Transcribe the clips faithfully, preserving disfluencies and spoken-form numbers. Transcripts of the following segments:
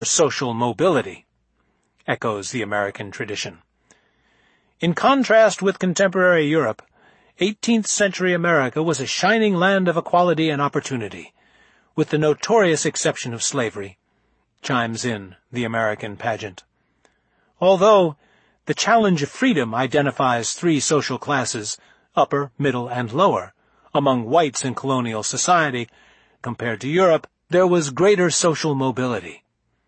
social mobility, echoes the American tradition. In contrast with contemporary Europe, eighteenth century America was a shining land of equality and opportunity, with the notorious exception of slavery, chimes in the American pageant. Although the challenge of freedom identifies three social classes, upper, middle, and lower, among whites in colonial society, compared to Europe, there was greater social mobility.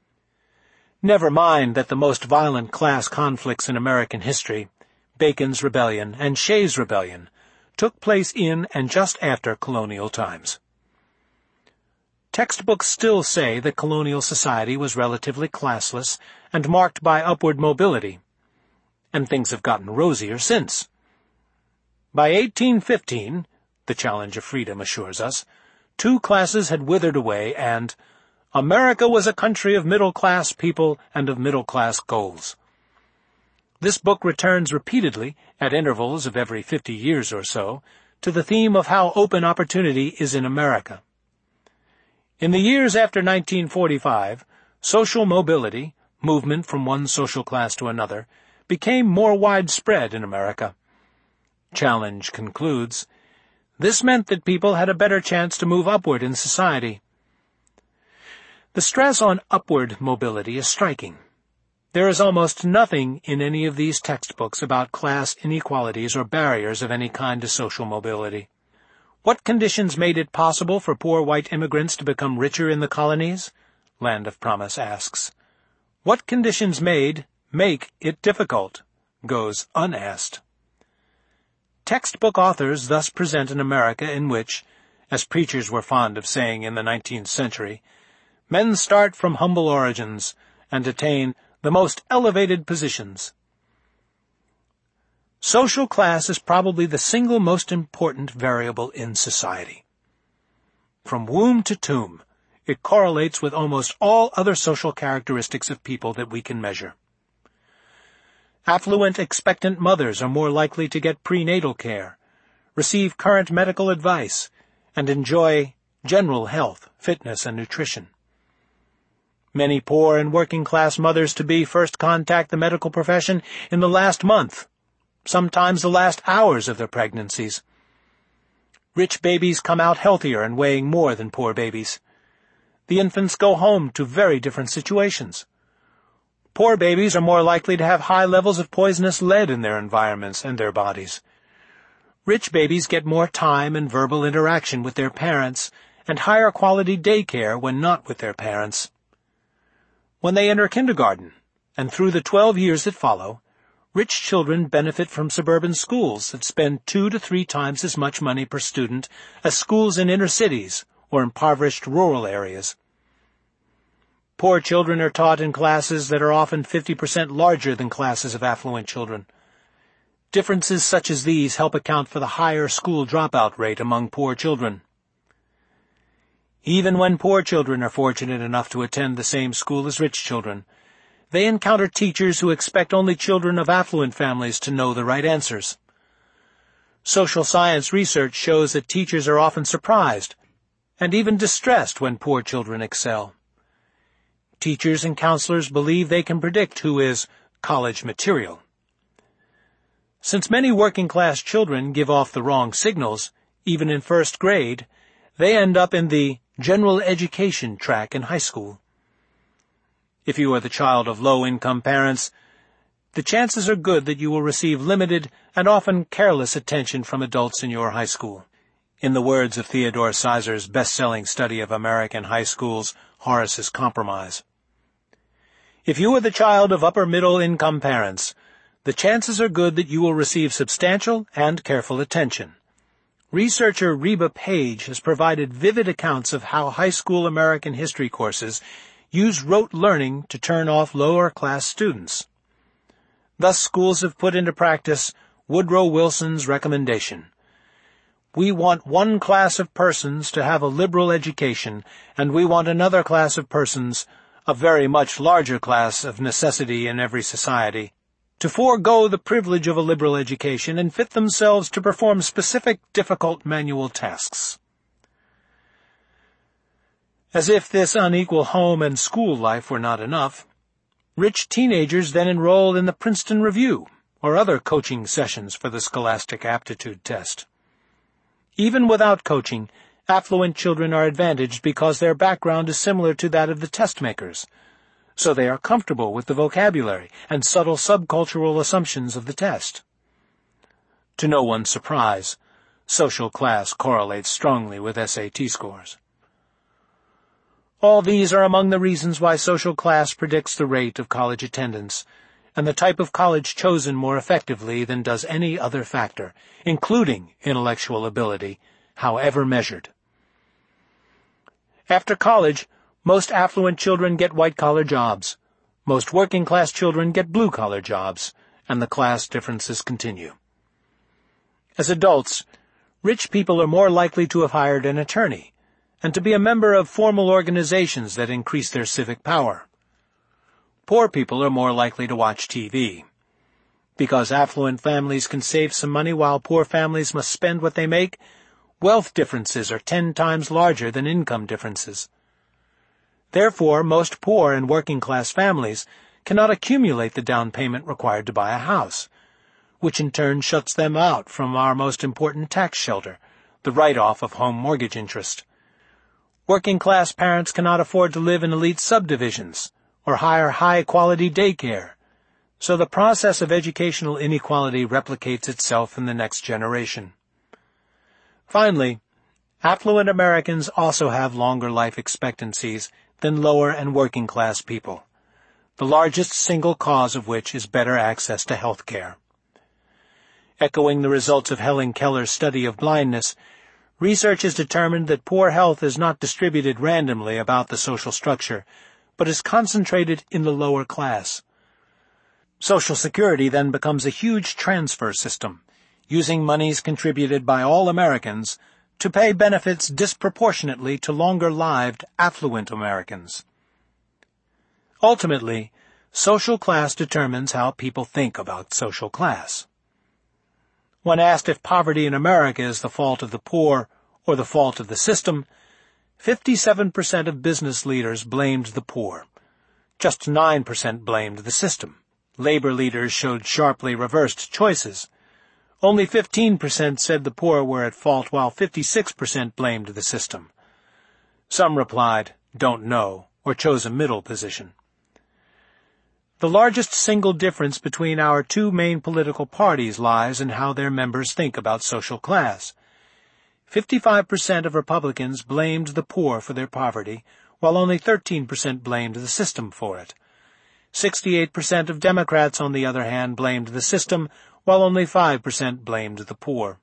Never mind that the most violent class conflicts in American history, Bacon's Rebellion and Shays' Rebellion, took place in and just after colonial times. Textbooks still say that colonial society was relatively classless and marked by upward mobility, and things have gotten rosier since. By eighteen fifteen, the challenge of freedom assures us, two classes had withered away and America was a country of middle-class people and of middle-class goals. This book returns repeatedly, at intervals of every fifty years or so, to the theme of how open opportunity is in America. In the years after nineteen forty-five, social mobility, movement from one social class to another, became more widespread in America. Challenge concludes, this meant that people had a better chance to move upward in society. The stress on upward mobility is striking. There is almost nothing in any of these textbooks about class inequalities or barriers of any kind to social mobility. What conditions made it possible for poor white immigrants to become richer in the colonies? Land of Promise asks. What conditions made, make it difficult? Goes unasked. Textbook authors thus present an America in which, as preachers were fond of saying in the nineteenth century, men start from humble origins and attain the most elevated positions. Social class is probably the single most important variable in society. From womb to tomb, it correlates with almost all other social characteristics of people that we can measure. Affluent, expectant mothers are more likely to get prenatal care, receive current medical advice, and enjoy general health, fitness, and nutrition. Many poor and working-class mothers-to-be first contact the medical profession in the last month, sometimes the last hours of their pregnancies. Rich babies come out healthier and weighing more than poor babies. The infants go home to very different situations. Poor babies are more likely to have high levels of poisonous lead in their environments and their bodies. Rich babies get more time and verbal interaction with their parents and higher quality daycare when not with their parents. When they enter kindergarten, and through the twelve years that follow, rich children benefit from suburban schools that spend two to three times as much money per student as schools in inner cities or impoverished rural areas. Poor children are taught in classes that are often fifty percent larger than classes of affluent children. Differences such as these help account for the higher school dropout rate among poor children. Even when poor children are fortunate enough to attend the same school as rich children, they encounter teachers who expect only children of affluent families to know the right answers. Social science research shows that teachers are often surprised and even distressed when poor children excel. Teachers and counselors believe they can predict who is college material. Since many working-class children give off the wrong signals, even in first grade, they end up in the general education track in high school. If you are the child of low-income parents, the chances are good that you will receive limited and often careless attention from adults in your high school. In the words of Theodore Sizer's best-selling study of American high schools, Horace's Compromise. If you are the child of upper-middle-income parents, the chances are good that you will receive substantial and careful attention. Researcher Reba Page has provided vivid accounts of how high school American history courses use rote learning to turn off lower-class students. Thus, schools have put into practice Woodrow Wilson's recommendation. We want one class of persons to have a liberal education, and we want another class of persons, a very much larger class of necessity in every society, to forego the privilege of a liberal education and fit themselves to perform specific difficult manual tasks. As if this unequal home and school life were not enough, rich teenagers then enroll in the Princeton Review or other coaching sessions for the Scholastic Aptitude Test. Even without coaching, affluent children are advantaged because their background is similar to that of the test makers, so they are comfortable with the vocabulary and subtle subcultural assumptions of the test. To no one's surprise, social class correlates strongly with S A T scores. All these are among the reasons why social class predicts the rate of college attendance and the type of college chosen more effectively than does any other factor, including intellectual ability, however measured. After college, most affluent children get white-collar jobs, most working-class children get blue-collar jobs, and the class differences continue. As adults, rich people are more likely to have hired an attorney, and to be a member of formal organizations that increase their civic power. Poor people are more likely to watch T V. Because affluent families can save some money while poor families must spend what they make, wealth differences are ten times larger than income differences. Therefore, most poor and working-class families cannot accumulate the down payment required to buy a house, which in turn shuts them out from our most important tax shelter, the write-off of home mortgage interest. Working-class parents cannot afford to live in elite subdivisions or hire high-quality daycare, so the process of educational inequality replicates itself in the next generation. Finally, affluent Americans also have longer life expectancies than lower and working-class people, the largest single cause of which is better access to health care. Echoing the results of Helen Keller's study of blindness, research has determined that poor health is not distributed randomly about the social structure, but is concentrated in the lower class. Social Security then becomes a huge transfer system, using monies contributed by all Americans to pay benefits disproportionately to longer-lived, affluent Americans. Ultimately, social class determines how people think about social class. When asked if poverty in America is the fault of the poor or the fault of the system, fifty-seven percent of business leaders blamed the poor. Just nine percent blamed the system. Labor leaders showed sharply reversed choices. Only fifteen percent said the poor were at fault, while fifty-six percent blamed the system. Some replied, "Don't know," or chose a middle position. The largest single difference between our two main political parties lies in how their members think about social class. fifty-five percent of Republicans blamed the poor for their poverty, while only thirteen percent blamed the system for it. sixty-eight percent of Democrats, on the other hand, blamed the system, while only five percent blamed the poor.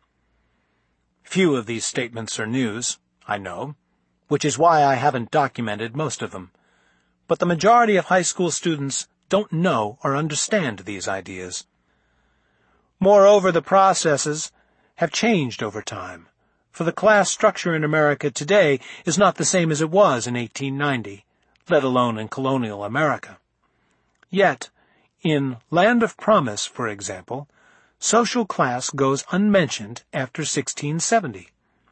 Few of these statements are news, I know, which is why I haven't documented most of them. But the majority of high school students don't know or understand these ideas. Moreover, the processes have changed over time, for the class structure in America today is not the same as it was in eighteen ninety, let alone in colonial America. Yet, in Land of Promise, for example, social class goes unmentioned after sixteen seventy.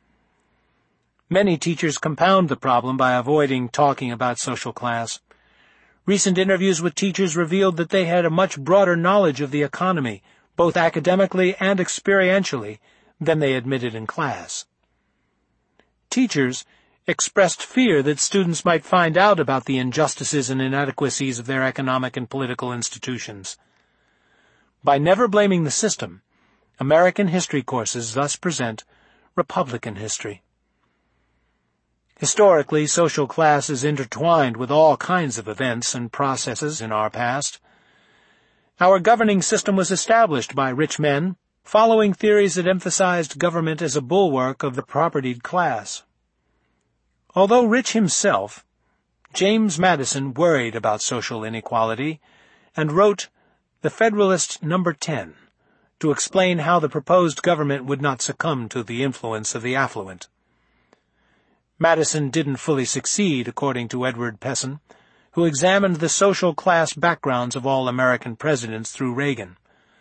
Many teachers compound the problem by avoiding talking about social class. Recent interviews with teachers revealed that they had a much broader knowledge of the economy, both academically and experientially, than they admitted in class. Teachers expressed fear that students might find out about the injustices and inadequacies of their economic and political institutions. By never blaming the system, American history courses thus present Republican history. Historically, social class is intertwined with all kinds of events and processes in our past. Our governing system was established by rich men, following theories that emphasized government as a bulwark of the propertied class. Although rich himself, James Madison worried about social inequality and wrote The Federalist Number ten to explain how the proposed government would not succumb to the influence of the affluent. Madison didn't fully succeed, according to Edward Pessin, who examined the social class backgrounds of all American presidents through Reagan.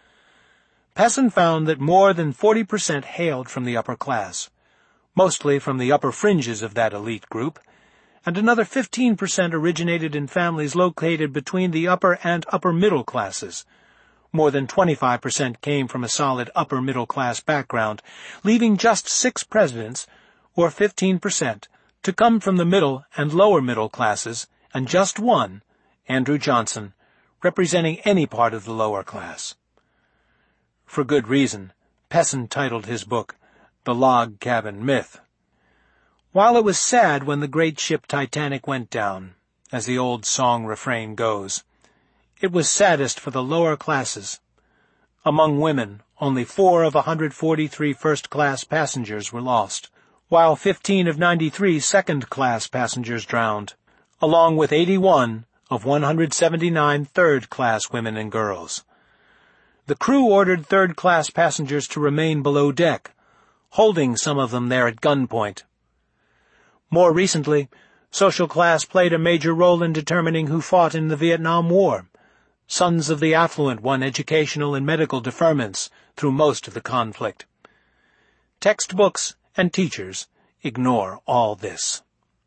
Pessin found that more than forty percent hailed from the upper class, mostly from the upper fringes of that elite group, and another fifteen percent originated in families located between the upper and upper middle classes. More than twenty-five percent came from a solid upper middle class background, leaving just six presidents, or fifteen percent, to come from the middle and lower middle classes, and just one, Andrew Johnson, representing any part of the lower class. For good reason, Pesson titled his book, The Log Cabin Myth. While it was sad when the great ship Titanic went down, as the old song refrain goes, it was saddest for the lower classes. Among women, only four of one hundred forty-three first-class passengers were lost, while fifteen of ninety-three second-class passengers drowned, along with eighty-one of one hundred seventy-nine third-class women and girls. The crew ordered third-class passengers to remain below deck, holding some of them there at gunpoint. More recently, social class played a major role in determining who fought in the Vietnam War. Sons of the affluent won educational and medical deferments through most of the conflict. Textbooks and teachers ignore all this.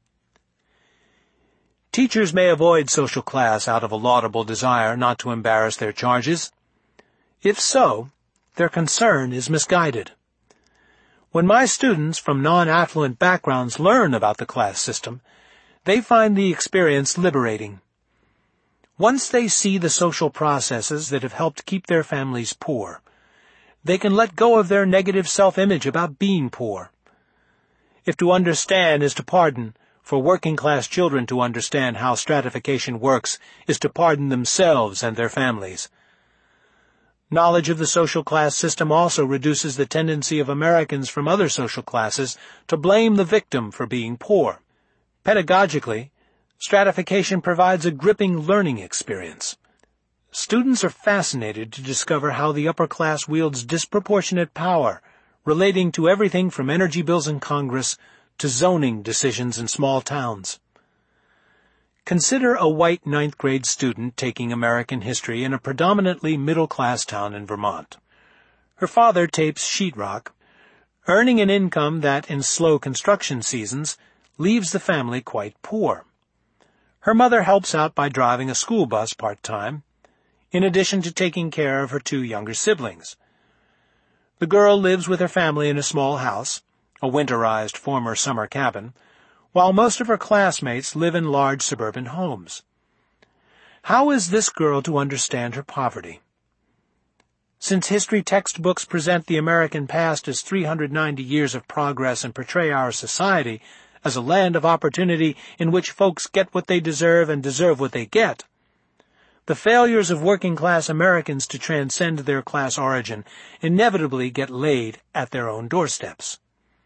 Teachers may avoid social class out of a laudable desire not to embarrass their charges. If so, their concern is misguided. When my students from non-affluent backgrounds learn about the class system, they find the experience liberating. Once they see the social processes that have helped keep their families poor, they can let go of their negative self-image about being poor. If to understand is to pardon, for working-class children to understand how stratification works is to pardon themselves and their families. Knowledge of the social class system also reduces the tendency of Americans from other social classes to blame the victim for being poor. Pedagogically, stratification provides a gripping learning experience. Students are fascinated to discover how the upper class wields disproportionate power, relating to everything from energy bills in Congress to zoning decisions in small towns. Consider a white ninth-grade student taking American history in a predominantly middle-class town in Vermont. Her father tapes sheetrock, earning an income that, in slow construction seasons, leaves the family quite poor. Her mother helps out by driving a school bus part-time, in addition to taking care of her two younger siblings. The girl lives with her family in a small house, a winterized former summer cabin, while most of her classmates live in large suburban homes. How is this girl to understand her poverty? Since history textbooks present the American past as three hundred ninety years of progress and portray our society as a land of opportunity in which folks get what they deserve and deserve what they get, the failures of working-class Americans to transcend their class origin inevitably get laid at their own doorsteps.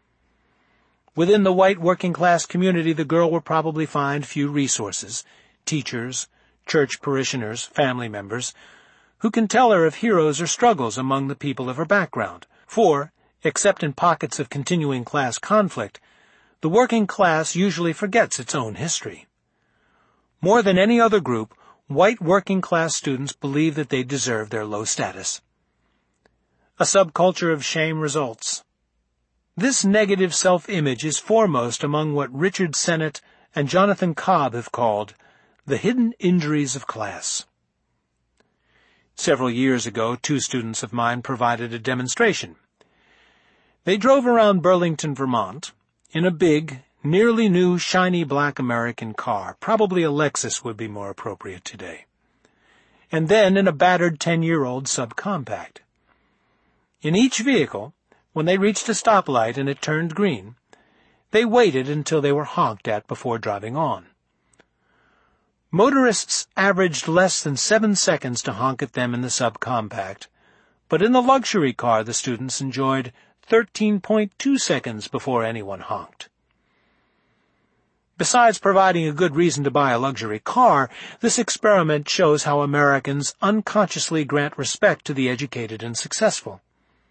Within the white working-class community, the girl will probably find few resources, teachers, church parishioners, family members, who can tell her of heroes or struggles among the people of her background. For, except in pockets of continuing class conflict, the working class usually forgets its own history. More than any other group, white working-class students believe that they deserve their low status. A subculture of shame results. This negative self-image is foremost among what Richard Sennett and Jonathan Cobb have called the hidden injuries of class. Several years ago, two students of mine provided a demonstration. They drove around Burlington, Vermont, in a big, nearly new, shiny black American car. Probably a Lexus would be more appropriate today. And then in a battered ten-year-old subcompact. In each vehicle, when they reached a stoplight and it turned green, they waited until they were honked at before driving on. Motorists averaged less than seven seconds to honk at them in the subcompact, but in the luxury car the students enjoyed thirteen point two seconds before anyone honked. Besides providing a good reason to buy a luxury car, this experiment shows how Americans unconsciously grant respect to the educated and successful.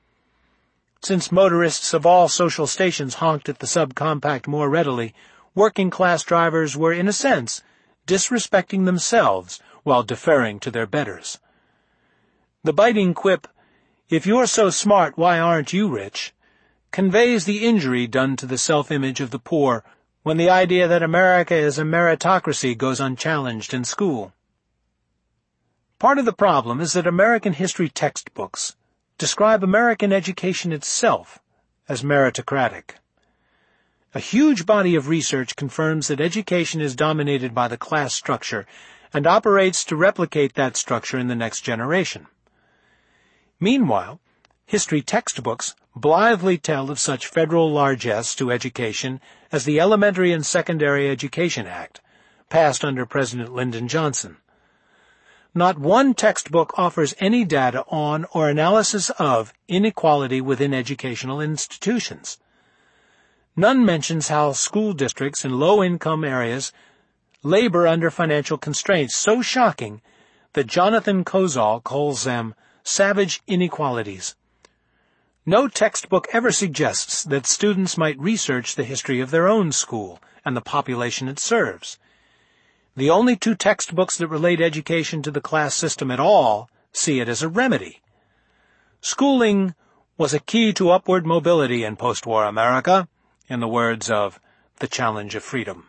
Since motorists of all social stations honked at the subcompact more readily, working-class drivers were, in a sense, disrespecting themselves while deferring to their betters. The biting quip, "If you're so smart, why aren't you rich?" conveys the injury done to the self-image of the poor when the idea that America is a meritocracy goes unchallenged in school. Part of the problem is that American history textbooks describe American education itself as meritocratic. A huge body of research confirms that education is dominated by the class structure and operates to replicate that structure in the next generation. Meanwhile, history textbooks blithely tell of such federal largesse to education as the Elementary and Secondary Education Act, passed under President Lyndon Johnson. Not one textbook offers any data on or analysis of inequality within educational institutions. None mentions how school districts in low-income areas labor under financial constraints so shocking that Jonathan Kozol calls them savage inequalities. No textbook ever suggests that students might research the history of their own school and the population it serves. The only two textbooks that relate education to the class system at all see it as a remedy. Schooling was a key to upward mobility in post-war America, in the words of The Challenge of Freedom.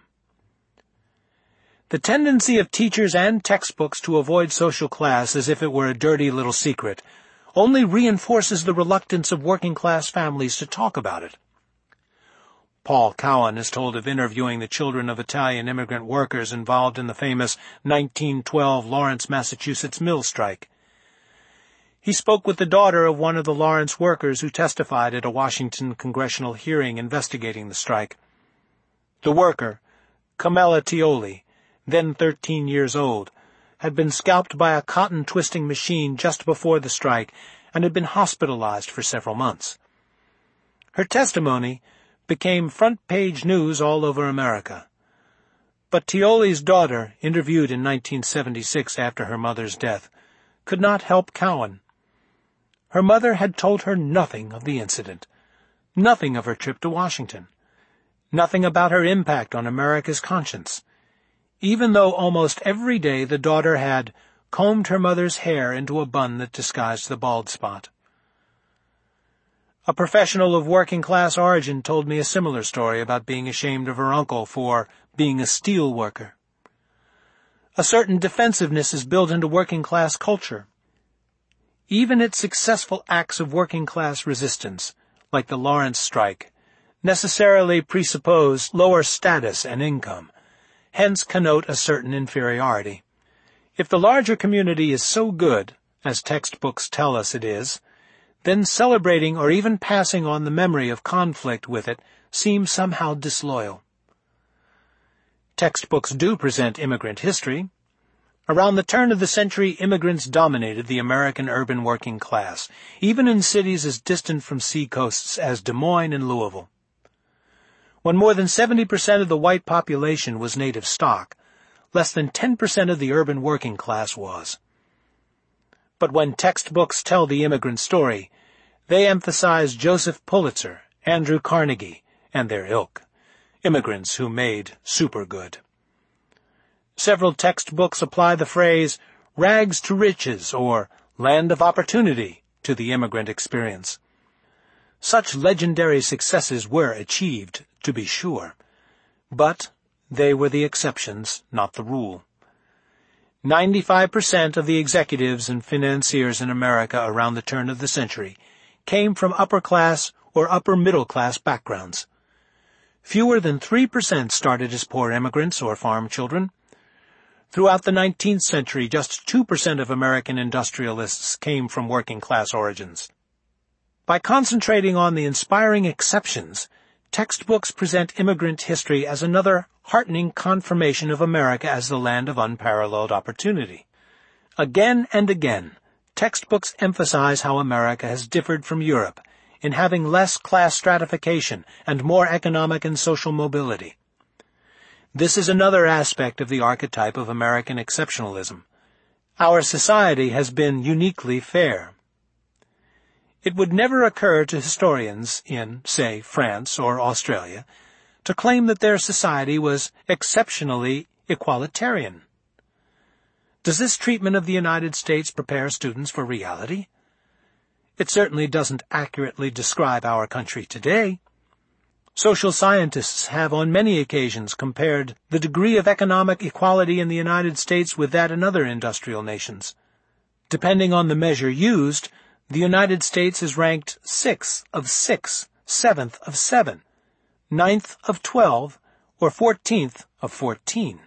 The tendency of teachers and textbooks to avoid social class as if it were a dirty little secret only reinforces the reluctance of working-class families to talk about it. Paul Cowan is told of interviewing the children of Italian immigrant workers involved in the famous nineteen twelve Lawrence, Massachusetts mill strike. He spoke with the daughter of one of the Lawrence workers who testified at a Washington congressional hearing investigating the strike. The worker, Camilla Tioli, then thirteen years old, had been scalped by a cotton-twisting machine just before the strike and had been hospitalized for several months. Her testimony became front-page news all over America. But Tioli's daughter, interviewed in nineteen seventy-six after her mother's death, could not help Cowan. Her mother had told her nothing of the incident, nothing of her trip to Washington, nothing about her impact on America's conscience, even though almost every day the daughter had combed her mother's hair into a bun that disguised the bald spot. A professional of working-class origin told me a similar story about being ashamed of her uncle for being a steel worker. A certain defensiveness is built into working-class culture. Even its successful acts of working-class resistance, like the Lawrence strike, necessarily presuppose lower status and income, hence connote a certain inferiority. If the larger community is so good, as textbooks tell us it is, then celebrating or even passing on the memory of conflict with it seems somehow disloyal. Textbooks do present immigrant history. Around the turn of the century, immigrants dominated the American urban working class, even in cities as distant from seacoasts as Des Moines and Louisville. When more than seventy percent of the white population was native stock, less than ten percent of the urban working class was. But when textbooks tell the immigrant story, they emphasize Joseph Pulitzer, Andrew Carnegie, and their ilk, immigrants who made super good. Several textbooks apply the phrase rags to riches or land of opportunity to the immigrant experience. Such legendary successes were achieved, to be sure, but they were the exceptions, not the rule. Ninety-five percent of the executives and financiers in America around the turn of the century came from upper-class or upper-middle-class backgrounds. Fewer than three percent started as poor immigrants or farm children. Throughout the nineteenth century, just two percent of American industrialists came from working-class origins. By concentrating on the inspiring exceptions, textbooks present immigrant history as another heartening confirmation of America as the land of unparalleled opportunity. Again and again, textbooks emphasize how America has differed from Europe in having less class stratification and more economic and social mobility. This is another aspect of the archetype of American exceptionalism. Our society has been uniquely fair. It would never occur to historians in, say, France or Australia to claim that their society was exceptionally equalitarian. Does this treatment of the United States prepare students for reality? It certainly doesn't accurately describe our country today. Social scientists have on many occasions compared the degree of economic equality in the United States with that in other industrial nations. Depending on the measure used, the United States is ranked sixth of six, seventh of seven, ninth of twelve, or fourteenth of fourteen.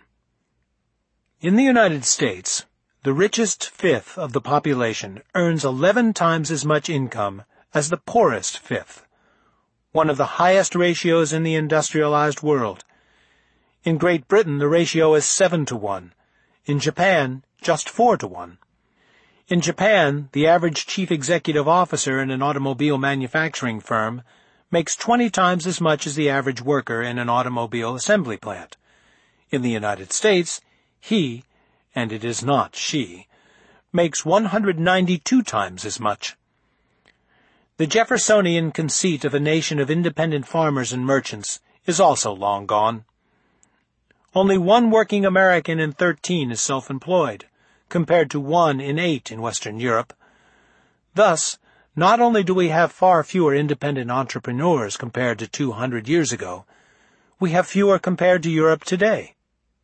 In the United States, the richest fifth of the population earns eleven times as much income as the poorest fifth, one of the highest ratios in the industrialized world. In Great Britain, the ratio is seven to one. In Japan, just four to one. In Japan, the average chief executive officer in an automobile manufacturing firm makes twenty times as much as the average worker in an automobile assembly plant. In the United States, he, and it is not she, makes one hundred ninety-two times as much. The Jeffersonian conceit of a nation of independent farmers and merchants is also long gone. Only one working American in thirteen is self-employed, compared to one in eight in Western Europe. Thus, not only do we have far fewer independent entrepreneurs compared to two hundred years ago, we have fewer compared to Europe today.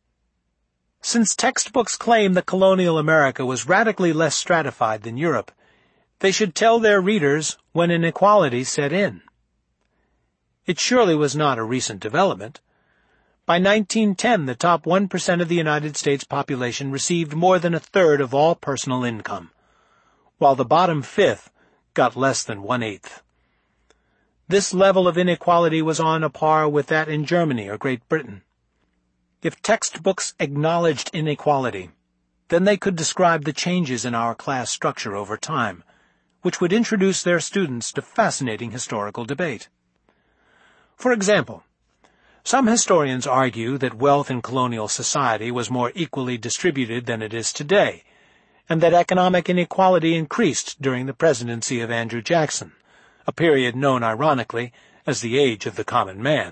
Since textbooks claim that colonial America was radically less stratified than Europe, they should tell their readers when inequality set in. It surely was not a recent development. By nineteen ten, the top one percent of the United States population received more than a third of all personal income, while the bottom fifth got less than one-eighth. This level of inequality was on a par with that in Germany or Great Britain. If textbooks acknowledged inequality, then they could describe the changes in our class structure over time, which would introduce their students to fascinating historical debate. For example, some historians argue that wealth in colonial society was more equally distributed than it is today, and that economic inequality increased during the presidency of Andrew Jackson, a period known ironically as the Age of the Common Man.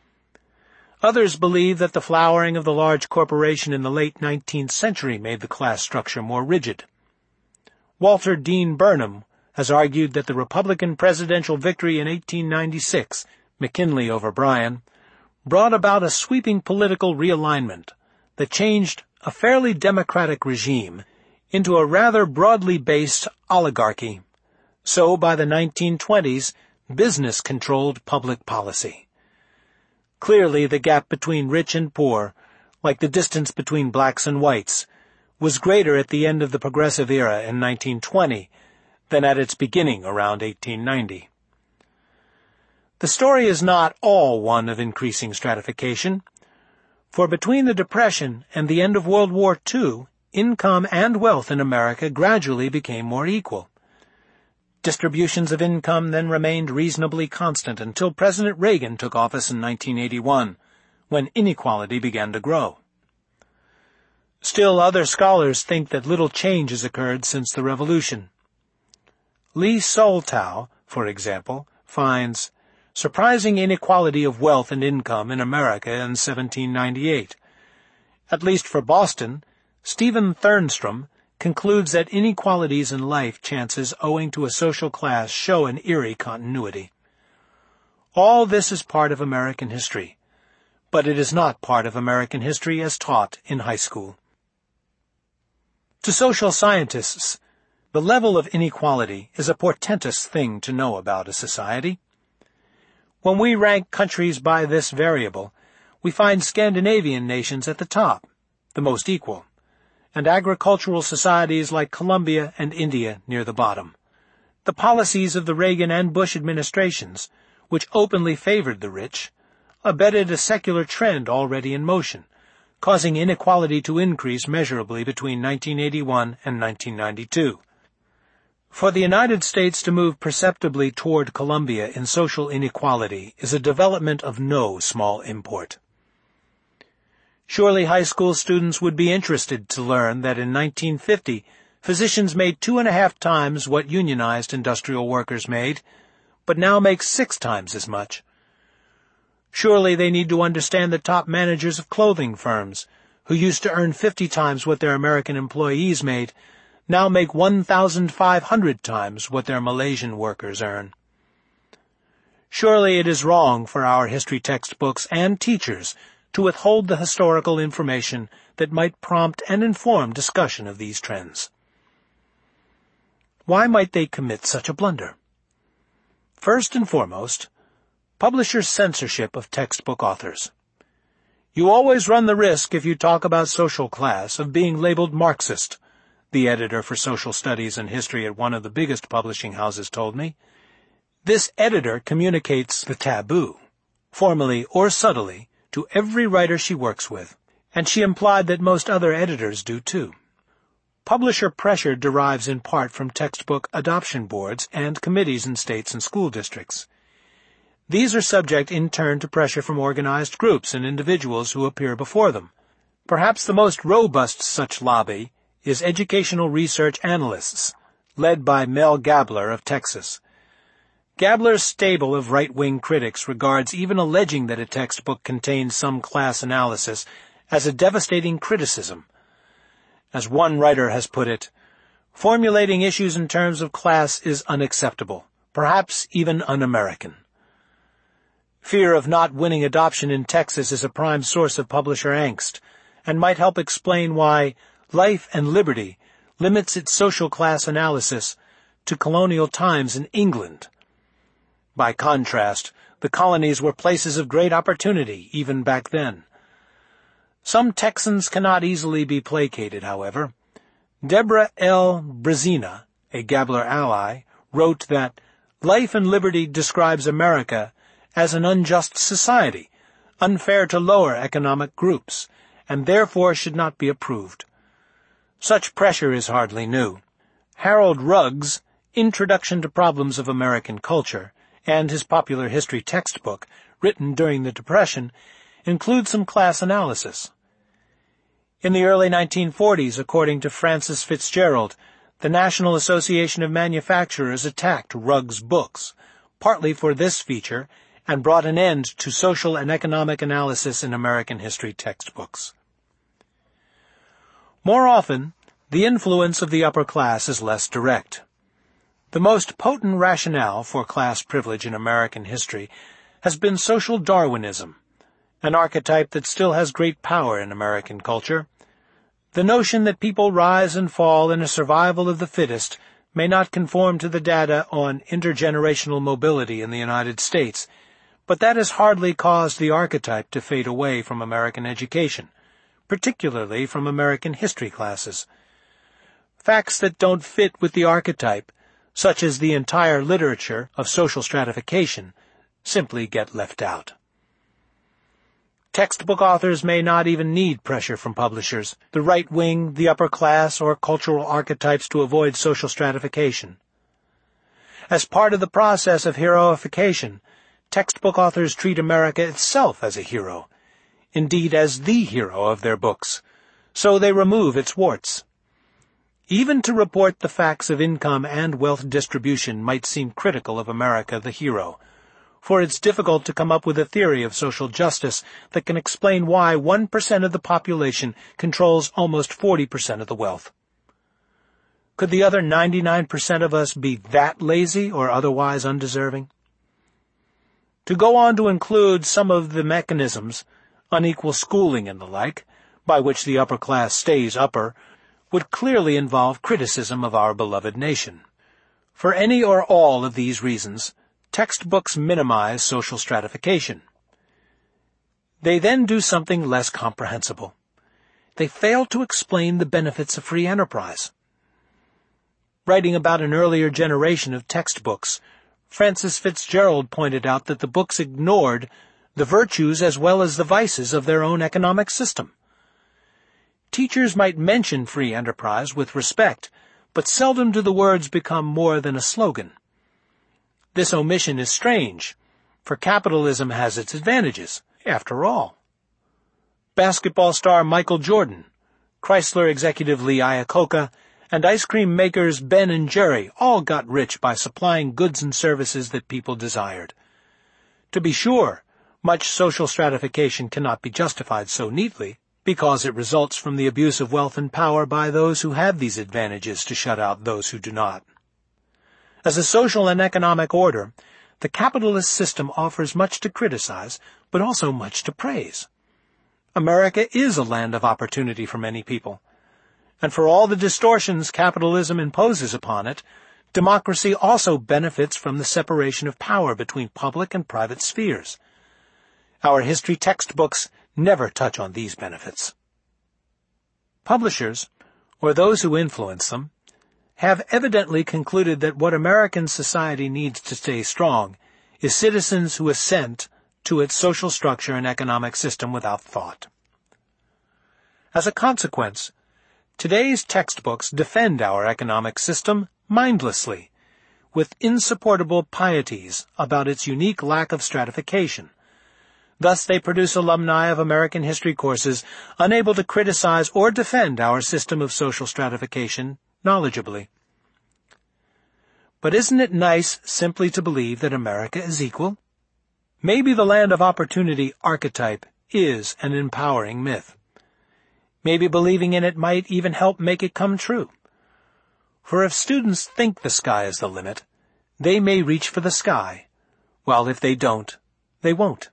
Others believe that the flowering of the large corporation in the late nineteenth century made the class structure more rigid. Walter Dean Burnham has argued that the Republican presidential victory in eighteen ninety-six, McKinley over Bryan, brought about a sweeping political realignment that changed a fairly democratic regime into a rather broadly based oligarchy. So by the nineteen twenties, business controlled public policy. Clearly, the gap between rich and poor, like the distance between blacks and whites, was greater at the end of the Progressive Era in nineteen twenty than at its beginning around eighteen ninety. The story is not all one of increasing stratification, for between the Depression and the end of World War Two, income and wealth in America gradually became more equal. Distributions of income then remained reasonably constant until President Reagan took office in nineteen eighty-one, when inequality began to grow. Still, other scholars think that little change has occurred since the Revolution. Lee Soltow, for example, finds surprising inequality of wealth and income in America in seventeen ninety-eight. At least for Boston, Stephen Thernstrom concludes that inequalities in life chances owing to a social class show an eerie continuity. All this is part of American history, but it is not part of American history as taught in high school. To social scientists, the level of inequality is a portentous thing to know about a society. When we rank countries by this variable, we find Scandinavian nations at the top, the most equal, and agricultural societies like Colombia and India near the bottom. The policies of the Reagan and Bush administrations, which openly favored the rich, abetted a secular trend already in motion, causing inequality to increase measurably between nineteen eighty-one and nineteen ninety-two. For the United States to move perceptibly toward Colombia in social inequality is a development of no small import. Surely high school students would be interested to learn that in nineteen fifty, physicians made two and a half times what unionized industrial workers made, but now make six times as much. Surely they need to understand that top managers of clothing firms, who used to earn fifty times what their American employees made, now make one thousand five hundred times what their Malaysian workers earn. Surely it is wrong for our history textbooks and teachers to withhold the historical information that might prompt and inform discussion of these trends. Why might they commit such a blunder? First and foremost, publishers' censorship of textbook authors. You always run the risk, if you talk about social class, of being labeled Marxist, the editor for social studies and history at one of the biggest publishing houses told me. This editor communicates the taboo, formally or subtly, to every writer she works with, and she implied that most other editors do too. Publisher pressure derives in part from textbook adoption boards and committees in states and school districts. These are subject in turn to pressure from organized groups and individuals who appear before them. Perhaps the most robust such lobby is educational research analysts, led by Mel Gabler of Texas. Gabler's stable of right-wing critics regards even alleging that a textbook contains some class analysis as a devastating criticism. As one writer has put it, formulating issues in terms of class is unacceptable, perhaps even un-American. Fear of not winning adoption in Texas is a prime source of publisher angst, and might help explain why Life and Liberty limits its social class analysis to colonial times in England. By contrast, the colonies were places of great opportunity even back then. Some Texans cannot easily be placated, however. Deborah L. Brezina, a Gabler ally, wrote that Life and Liberty describes America as an unjust society, unfair to lower economic groups, and therefore should not be approved. Such pressure is hardly new. Harold Rugg's Introduction to Problems of American Culture and his popular history textbook, written during the Depression, include some class analysis. In the early nineteen forties, according to Francis Fitzgerald, the National Association of Manufacturers attacked Rugg's books, partly for this feature, and brought an end to social and economic analysis in American history textbooks. More often, the influence of the upper class is less direct. The most potent rationale for class privilege in American history has been social Darwinism, an archetype that still has great power in American culture. The notion that people rise and fall in a survival of the fittest may not conform to the data on intergenerational mobility in the United States, but that has hardly caused the archetype to fade away from American education, particularly from American history classes. Facts that don't fit with the archetype, such as the entire literature of social stratification, simply get left out. Textbook authors may not even need pressure from publishers, the right wing, the upper class, or cultural archetypes to avoid social stratification. As part of the process of heroification, textbook authors treat America itself as a hero, indeed as the hero of their books, so they remove its warts. Even to report the facts of income and wealth distribution might seem critical of America the hero, for it's difficult to come up with a theory of social justice that can explain why one percent of the population controls almost forty percent of the wealth. Could the other ninety-nine percent of us be that lazy or otherwise undeserving? To go on to include some of the mechanisms, unequal schooling and the like, by which the upper class stays upper, would clearly involve criticism of our beloved nation. For any or all of these reasons, textbooks minimize social stratification. They then do something less comprehensible. They fail to explain the benefits of free enterprise. Writing about an earlier generation of textbooks, Francis Fitzgerald pointed out that the books ignored the virtues as well as the vices of their own economic system. Teachers might mention free enterprise with respect, but seldom do the words become more than a slogan. This omission is strange, for capitalism has its advantages, after all. Basketball star Michael Jordan, Chrysler executive Lee Iacocca, and ice cream makers Ben and Jerry all got rich by supplying goods and services that people desired. To be sure, much social stratification cannot be justified so neatly, because it results from the abuse of wealth and power by those who have these advantages to shut out those who do not. As a social and economic order, the capitalist system offers much to criticize, but also much to praise. America is a land of opportunity for many people, and for all the distortions capitalism imposes upon it, democracy also benefits from the separation of power between public and private spheres. Our history textbooks never touch on these benefits. Publishers, or those who influence them, have evidently concluded that what American society needs to stay strong is citizens who assent to its social structure and economic system without thought. As a consequence, today's textbooks defend our economic system mindlessly, with insupportable pieties about its unique lack of stratification. Thus they produce alumni of American history courses unable to criticize or defend our system of social stratification knowledgeably. But isn't it nice simply to believe that America is equal? Maybe the land of opportunity archetype is an empowering myth. Maybe believing in it might even help make it come true. For if students think the sky is the limit, they may reach for the sky, while if they don't, they won't.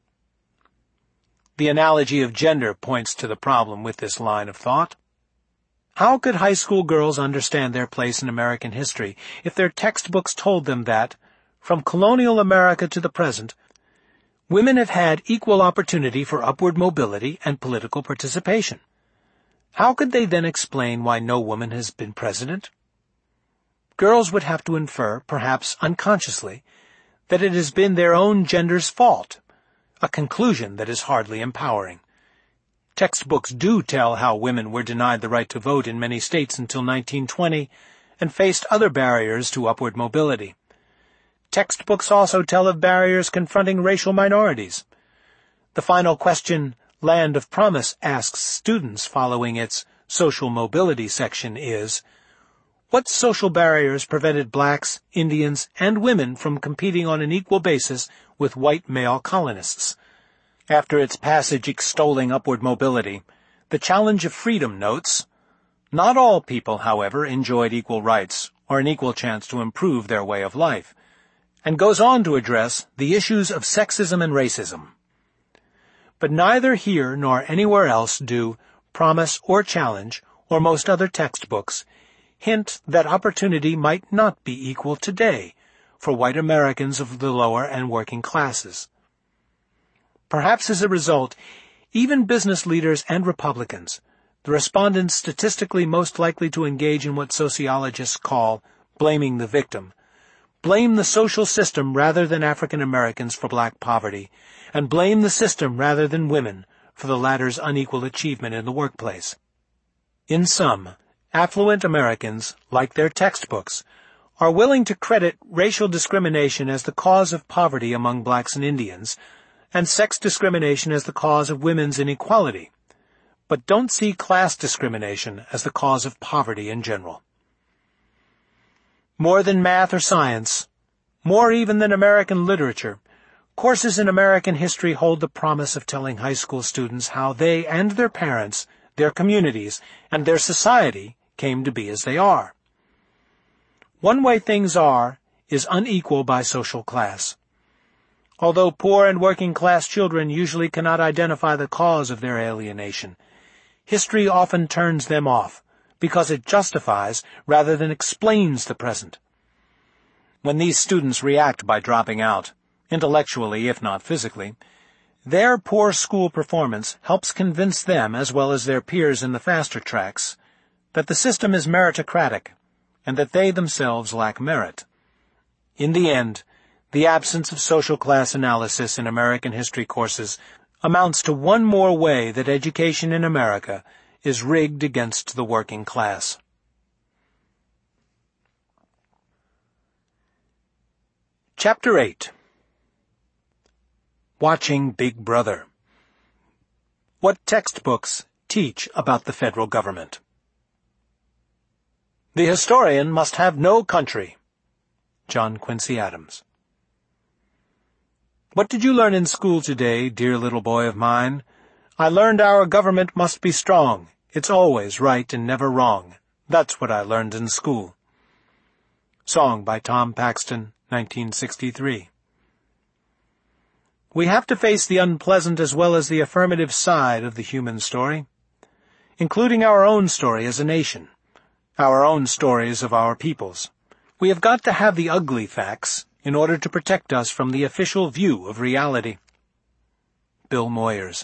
The analogy of gender points to the problem with this line of thought. How could high school girls understand their place in American history if their textbooks told them that, from colonial America to the present, women have had equal opportunity for upward mobility and political participation? How could they then explain why no woman has been president? Girls would have to infer, perhaps unconsciously, that it has been their own gender's fault, a conclusion that is hardly empowering. Textbooks do tell how women were denied the right to vote in many states until nineteen twenty and faced other barriers to upward mobility. Textbooks also tell of barriers confronting racial minorities. The final question, Land of Promise, asks students following its social mobility section is, what social barriers prevented blacks, Indians, and women from competing on an equal basis with white male colonists? After its passage extolling upward mobility, the Challenge of Freedom notes, not all people, however, enjoyed equal rights or an equal chance to improve their way of life, and goes on to address the issues of sexism and racism. But neither here nor anywhere else do Promise or Challenge, or most other textbooks, hint that opportunity might not be equal today for white Americans of the lower and working classes. Perhaps as a result, even business leaders and Republicans, the respondents statistically most likely to engage in what sociologists call blaming the victim, blame the social system rather than African Americans for black poverty, and blame the system rather than women for the latter's unequal achievement in the workplace. In sum, affluent Americans, like their textbooks, are willing to credit racial discrimination as the cause of poverty among blacks and Indians, and sex discrimination as the cause of women's inequality, but don't see class discrimination as the cause of poverty in general. More than math or science, more even than American literature, courses in American history hold the promise of telling high school students how they and their parents, their communities, and their society came to be as they are. One way things are is unequal by social class. Although poor and working-class children usually cannot identify the cause of their alienation, history often turns them off, because it justifies rather than explains the present. When these students react by dropping out, intellectually if not physically, their poor school performance helps convince them, as well as their peers in the faster tracks, that the system is meritocratic, and that they themselves lack merit. In the end, the absence of social class analysis in American history courses amounts to one more way that education in America is rigged against the working class. Chapter eight. Watching Big Brother. What textbooks teach about the federal government. The historian must have no country. John Quincy Adams. What did you learn in school today, dear little boy of mine? I learned our government must be strong. It's always right and never wrong. That's what I learned in school. Song by Tom Paxton, nineteen sixty-three. We have to face the unpleasant as well as the affirmative side of the human story, including our own story as a nation, our own stories of our peoples. We have got to have the ugly facts in order to protect us from the official view of reality. Bill Moyers.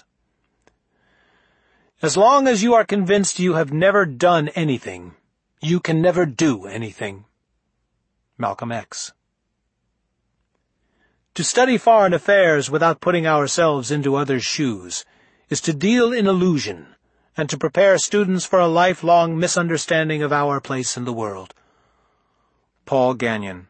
As long as you are convinced you have never done anything, you can never do anything. Malcolm X. To study foreign affairs without putting ourselves into others' shoes is to deal in illusion and to prepare students for a lifelong misunderstanding of our place in the world. Paul Gagnon.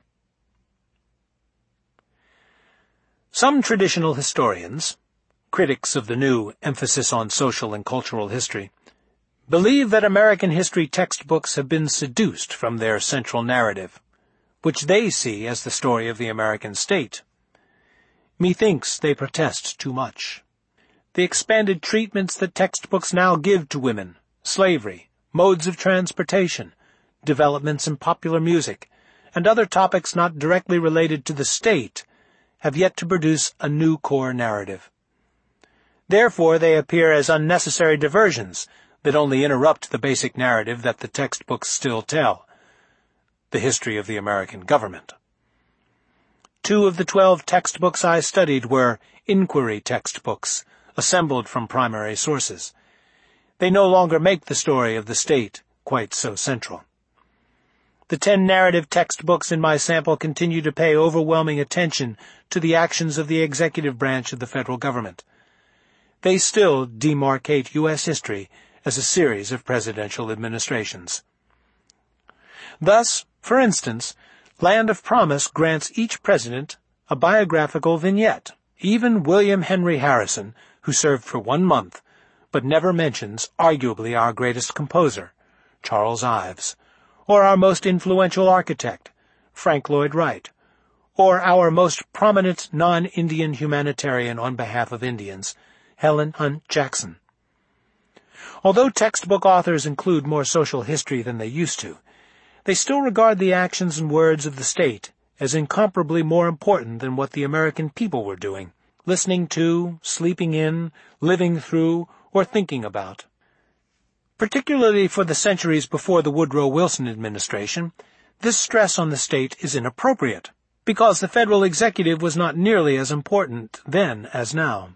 Some traditional historians, critics of the new emphasis on social and cultural history, believe that American history textbooks have been seduced from their central narrative, which they see as the story of the American state. Methinks they protest too much. The expanded treatments that textbooks now give to women, slavery, modes of transportation, developments in popular music, and other topics not directly related to the state, have yet to produce a new core narrative. Therefore, they appear as unnecessary diversions that only interrupt the basic narrative that the textbooks still tell, the history of the American government. Two of the twelve textbooks I studied were inquiry textbooks, assembled from primary sources. They no longer make the story of the state quite so central. The ten narrative textbooks in my sample continue to pay overwhelming attention to the actions of the executive branch of the federal government. They still demarcate U S history as a series of presidential administrations. Thus, for instance, Land of Promise grants each president a biographical vignette, even William Henry Harrison, who served for one month, but never mentions arguably our greatest composer, Charles Ives, or our most influential architect, Frank Lloyd Wright, or our most prominent non-Indian humanitarian on behalf of Indians, Helen Hunt Jackson. Although textbook authors include more social history than they used to, they still regard the actions and words of the state as incomparably more important than what the American people were doing, listening to, sleeping in, living through, or thinking about. Particularly for the centuries before the Woodrow Wilson administration, this stress on the state is inappropriate, because the federal executive was not nearly as important then as now.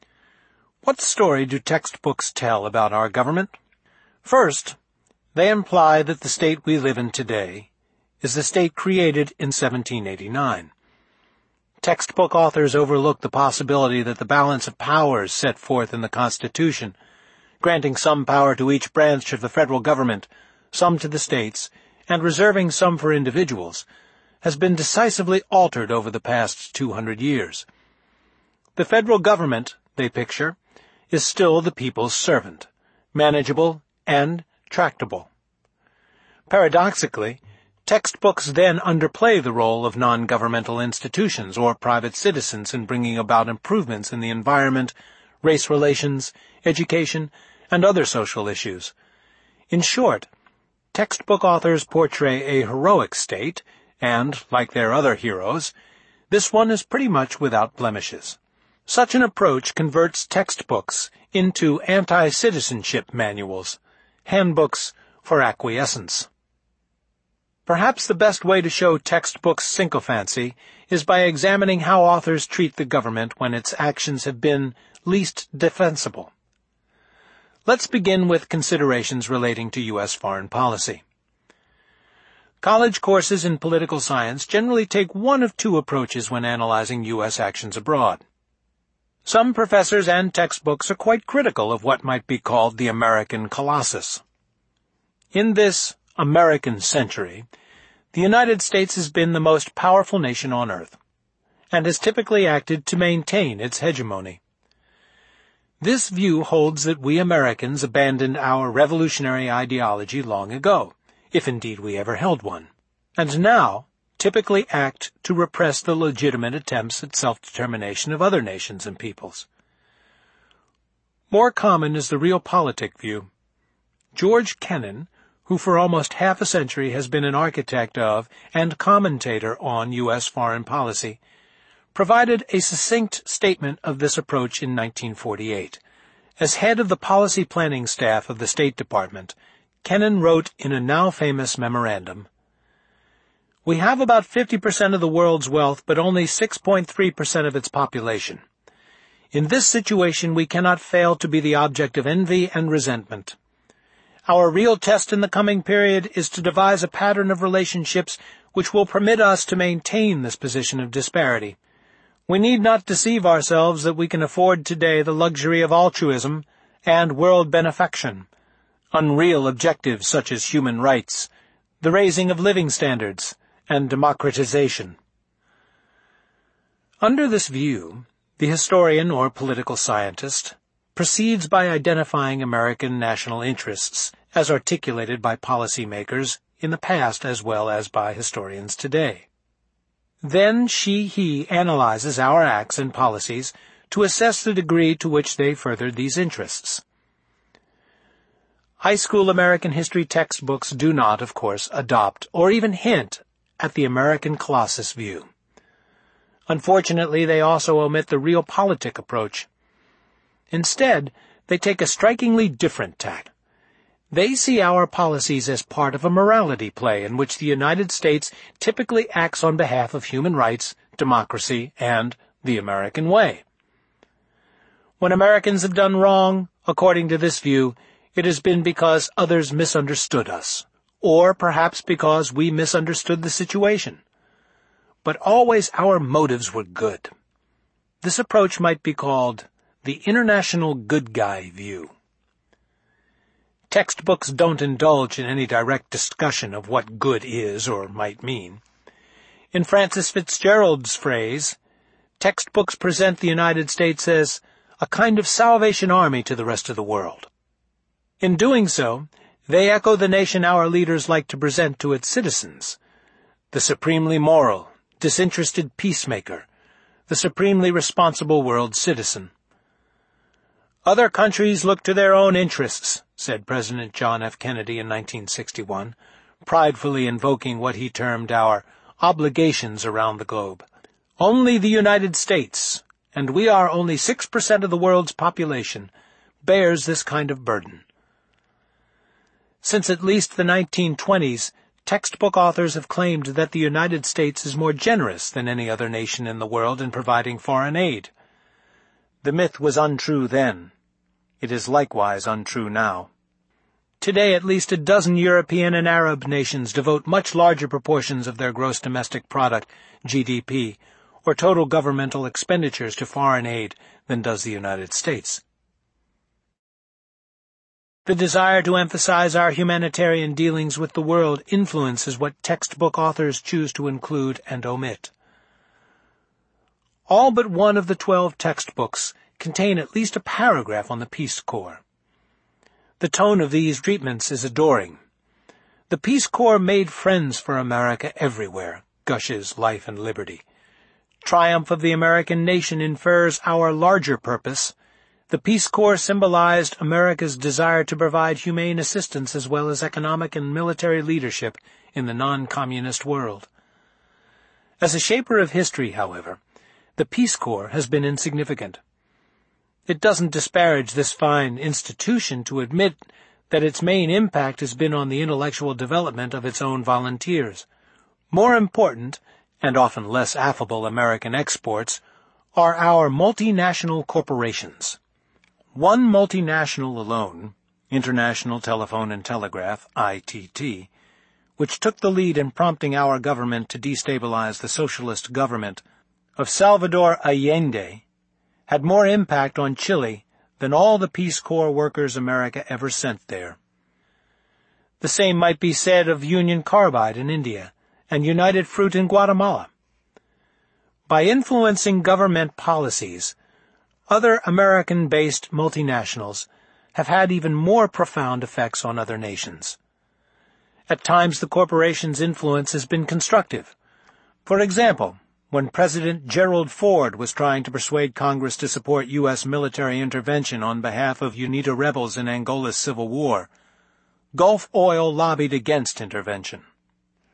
What story do textbooks tell about our government? First, they imply that the state we live in today is the state created in seventeen eighty-nine. Textbook authors overlook the possibility that the balance of powers set forth in the Constitution, granting some power to each branch of the federal government, some to the states, and reserving some for individuals, has been decisively altered over the past two hundred years. The federal government, they picture, is still the people's servant, manageable and tractable. Paradoxically, textbooks then underplay the role of non-governmental institutions or private citizens in bringing about improvements in the environment, race relations, education, and other social issues. In short, textbook authors portray a heroic state, and, like their other heroes, this one is pretty much without blemishes. Such an approach converts textbooks into anti-citizenship manuals, handbooks for acquiescence. Perhaps the best way to show textbooks' sycophancy is by examining how authors treat the government when its actions have been least defensible. Let's begin with considerations relating to U S foreign policy. College courses in political science generally take one of two approaches when analyzing U S actions abroad. Some professors and textbooks are quite critical of what might be called the American Colossus. In this American century, the United States has been the most powerful nation on earth, and has typically acted to maintain its hegemony. This view holds that we Americans abandoned our revolutionary ideology long ago, if indeed we ever held one, and now typically act to repress the legitimate attempts at self-determination of other nations and peoples. More common is the realpolitik view. George Kennan, who for almost half a century has been an architect of and commentator on U S foreign policy, provided a succinct statement of this approach in nineteen forty-eight. As head of the policy planning staff of the State Department, Kennan wrote in a now-famous memorandum, "We have about fifty percent of the world's wealth, but only six point three percent of its population. In this situation, we cannot fail to be the object of envy and resentment. Our real test in the coming period is to devise a pattern of relationships which will permit us to maintain this position of disparity. We need not deceive ourselves that we can afford today the luxury of altruism and world benefaction, unreal objectives such as human rights, the raising of living standards, and democratization." Under this view, the historian or political scientist proceeds by identifying American national interests as articulated by policymakers in the past as well as by historians today. Then she-he analyzes our acts and policies to assess the degree to which they furthered these interests. High school American history textbooks do not, of course, adopt or even hint at the American Colossus view. Unfortunately, they also omit the realpolitik approach. Instead, they take a strikingly different tack. They see our policies as part of a morality play in which the United States typically acts on behalf of human rights, democracy, and the American way. When Americans have done wrong, according to this view, it has been because others misunderstood us, or perhaps because we misunderstood the situation. But always our motives were good. This approach might be called the international good guy view. Textbooks don't indulge in any direct discussion of what good is or might mean. In Francis Fitzgerald's phrase, textbooks present the United States as a kind of Salvation Army to the rest of the world. In doing so, they echo the nation our leaders like to present to its citizens, the supremely moral, disinterested peacemaker, the supremely responsible world citizen. "Other countries look to their own interests," said President John F. Kennedy in nineteen sixty-one, pridefully invoking what he termed our obligations around the globe. "Only the United States, and we are only six percent of the world's population, bears this kind of burden." Since at least the nineteen twenties, textbook authors have claimed that the United States is more generous than any other nation in the world in providing foreign aid. The myth was untrue then. It is likewise untrue now. Today, at least a dozen European and Arab nations devote much larger proportions of their gross domestic product, G D P, or total governmental expenditures to foreign aid than does the United States. The desire to emphasize our humanitarian dealings with the world influences what textbook authors choose to include and omit. All but one of the twelve textbooks contain at least a paragraph on the Peace Corps. The tone of these treatments is adoring. "The Peace Corps made friends for America everywhere," gushes Life and Liberty. "Triumph of the American nation infers our larger purpose. The Peace Corps symbolized America's desire to provide humane assistance as well as economic and military leadership in the non-communist world." As a shaper of history, however, the Peace Corps has been insignificant. It doesn't disparage this fine institution to admit that its main impact has been on the intellectual development of its own volunteers. More important, and often less affable American exports, are our multinational corporations. One multinational alone, International Telephone and Telegraph, I T T, which took the lead in prompting our government to destabilize the socialist government of Salvador Allende, had more impact on Chile than all the Peace Corps workers America ever sent there. The same might be said of Union Carbide in India and United Fruit in Guatemala. By influencing government policies, other American-based multinationals have had even more profound effects on other nations. At times the corporation's influence has been constructive. For example, when President Gerald Ford was trying to persuade Congress to support U S military intervention on behalf of UNITA rebels in Angola's civil war, Gulf Oil lobbied against intervention.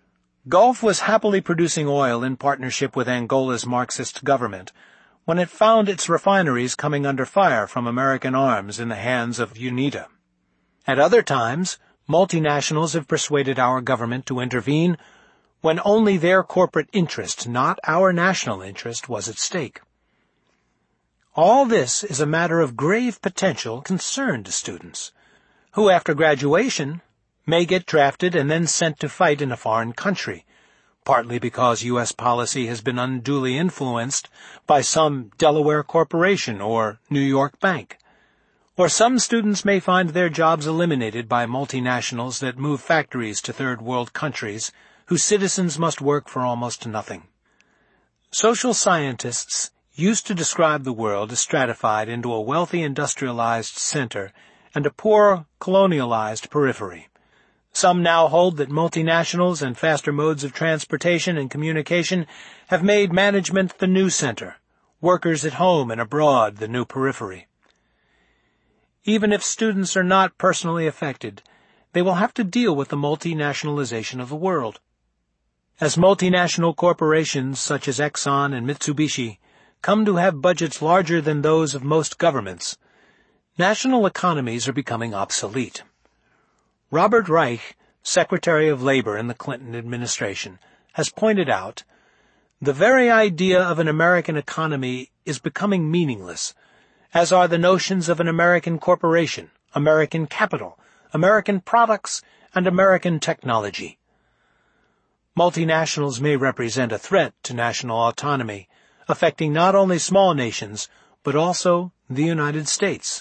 Gulf was happily producing oil in partnership with Angola's Marxist government when it found its refineries coming under fire from American arms in the hands of UNITA. At other times, multinationals have persuaded our government to intervene when only their corporate interest, not our national interest, was at stake. All this is a matter of grave potential concern to students, who after graduation may get drafted and then sent to fight in a foreign country, partly because U S policy has been unduly influenced by some Delaware corporation or New York bank. Or some students may find their jobs eliminated by multinationals that move factories to third world countries whose citizens must work for almost nothing. Social scientists used to describe the world as stratified into a wealthy industrialized center and a poor colonialized periphery. Some now hold that multinationals and faster modes of transportation and communication have made management the new center, workers at home and abroad the new periphery. Even if students are not personally affected, they will have to deal with the multinationalization of the world. As multinational corporations such as Exxon and Mitsubishi come to have budgets larger than those of most governments, national economies are becoming obsolete. Robert Reich, Secretary of Labor in the Clinton administration, has pointed out, the very idea of an American economy is becoming meaningless, as are the notions of an American corporation, American capital, American products, and American technology. Multinationals may represent a threat to national autonomy, affecting not only small nations, but also the United States.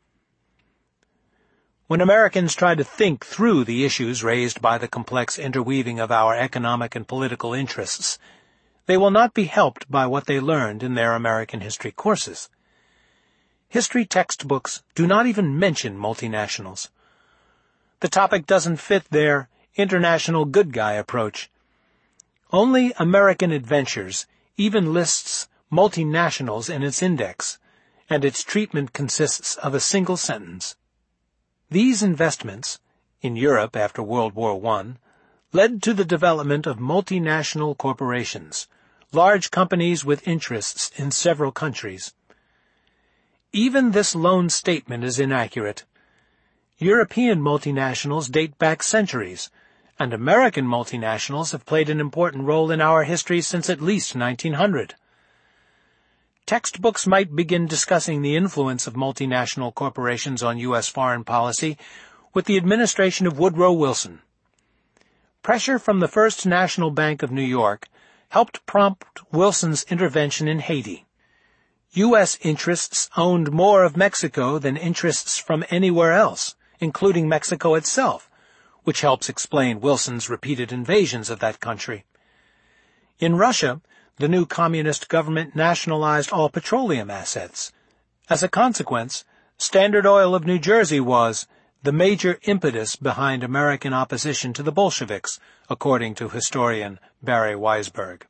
When Americans try to think through the issues raised by the complex interweaving of our economic and political interests, they will not be helped by what they learned in their American history courses. History textbooks do not even mention multinationals. The topic doesn't fit their international good guy approach. Only American Adventures even lists multinationals in its index, and its treatment consists of a single sentence. These investments, in Europe after World War One, led to the development of multinational corporations, large companies with interests in several countries. Even this lone statement is inaccurate. European multinationals date back centuries, and American multinationals have played an important role in our history since at least nineteen hundred. Textbooks might begin discussing the influence of multinational corporations on U S foreign policy with the administration of Woodrow Wilson. Pressure from the First National Bank of New York helped prompt Wilson's intervention in Haiti. U S interests owned more of Mexico than interests from anywhere else, including Mexico itself, which helps explain Wilson's repeated invasions of that country. In Russia, the new communist government nationalized all petroleum assets. As a consequence, Standard Oil of New Jersey was the major impetus behind American opposition to the Bolsheviks, according to historian Barry Weisberg.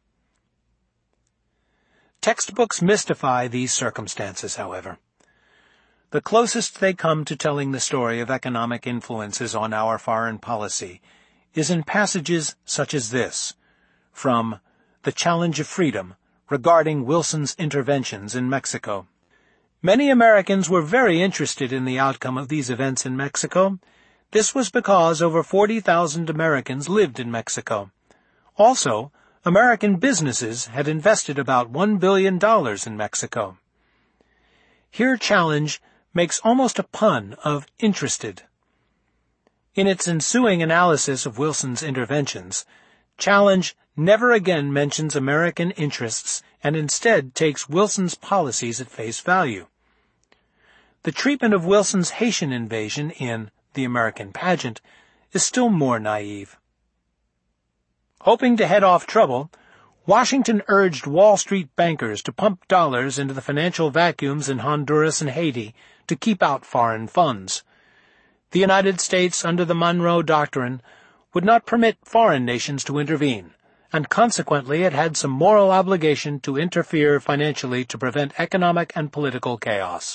Textbooks mystify these circumstances, however. The closest they come to telling the story of economic influences on our foreign policy is in passages such as this, from The Challenge of Freedom, regarding Wilson's interventions in Mexico. Many Americans were very interested in the outcome of these events in Mexico. This was because over forty thousand Americans lived in Mexico. Also, American businesses had invested about one billion dollars in Mexico. Here Challenge makes almost a pun of interested. In its ensuing analysis of Wilson's interventions, Challenge never again mentions American interests and instead takes Wilson's policies at face value. The treatment of Wilson's Haitian invasion in The American Pageant is still more naive. Hoping to head off trouble, Washington urged Wall Street bankers to pump dollars into the financial vacuums in Honduras and Haiti to keep out foreign funds. The United States, under the Monroe Doctrine, would not permit foreign nations to intervene, and consequently it had some moral obligation to interfere financially to prevent economic and political chaos.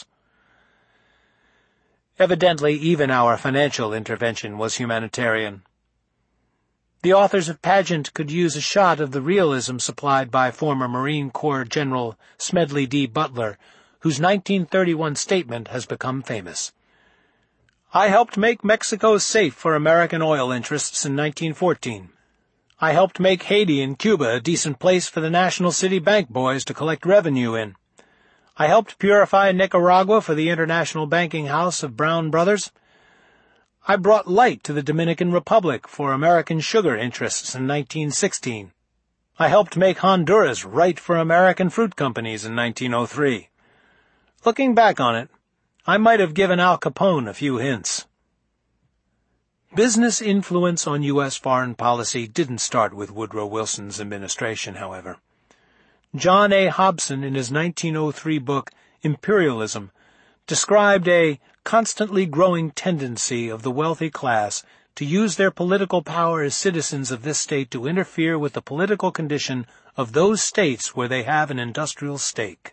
Evidently, even our financial intervention was humanitarian. The authors of Pageant could use a shot of the realism supplied by former Marine Corps General Smedley D. Butler, whose nineteen thirty-one statement has become famous. I helped make Mexico safe for American oil interests in nineteen fourteen. I helped make Haiti and Cuba a decent place for the National City Bank boys to collect revenue in. I helped purify Nicaragua for the International Banking House of Brown Brothers. I brought light to the Dominican Republic for American sugar interests in nineteen sixteen. I helped make Honduras right for American fruit companies in nineteen oh three. Looking back on it, I might have given Al Capone a few hints. Business influence on U S foreign policy didn't start with Woodrow Wilson's administration, however. John A. Hobson, in his nineteen oh three book, Imperialism, described a constantly growing tendency of the wealthy class to use their political power as citizens of this state to interfere with the political condition of those states where they have an industrial stake.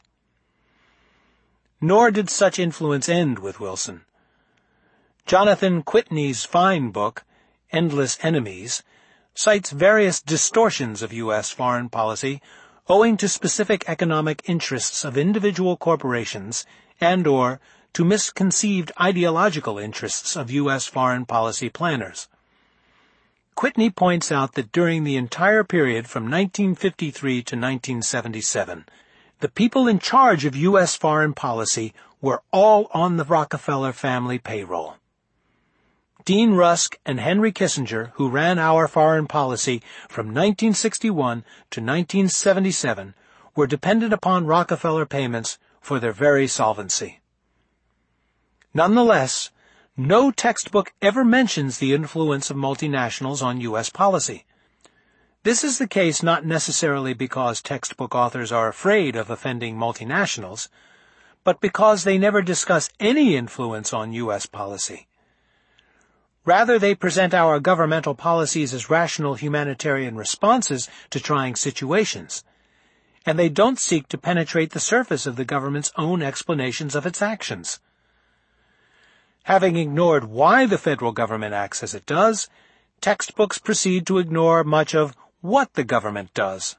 Nor did such influence end with Wilson. Jonathan Quitney's fine book, Endless Enemies, cites various distortions of U S foreign policy owing to specific economic interests of individual corporations and or to misconceived ideological interests of U S foreign policy planners. Quitney points out that during the entire period from nineteen fifty-three to nineteen seventy-seven, the people in charge of U S foreign policy were all on the Rockefeller family payroll. Dean Rusk and Henry Kissinger, who ran our foreign policy from nineteen sixty-one to nineteen seventy-seven, were dependent upon Rockefeller payments for their very solvency. Nonetheless, no textbook ever mentions the influence of multinationals on U S policy. This is the case not necessarily because textbook authors are afraid of offending multinationals, but because they never discuss any influence on U S policy. Rather, they present our governmental policies as rational humanitarian responses to trying situations, and they don't seek to penetrate the surface of the government's own explanations of its actions. Having ignored why the federal government acts as it does, textbooks proceed to ignore much of what the government does.